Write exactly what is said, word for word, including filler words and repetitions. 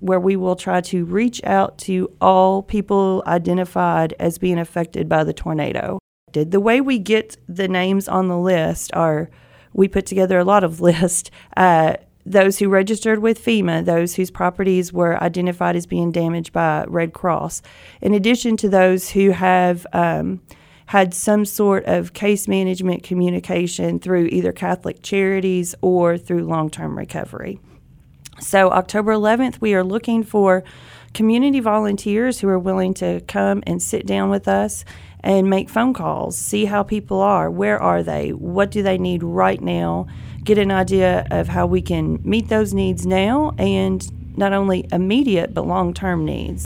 where we will try to reach out to all people identified as being affected by the tornado. The way we get the names on the list are, we put together a lot of lists. Uh, those who registered with FEMA, those whose properties were identified as being damaged by Red Cross, in addition to those who have um, had some sort of case management communication through either Catholic Charities or through long-term recovery. So October eleventh, we are looking for community volunteers who are willing to come and sit down with us and make phone calls, see how people are, where are they, what do they need right now, get an idea of how we can meet those needs now and not only immediate but long-term needs.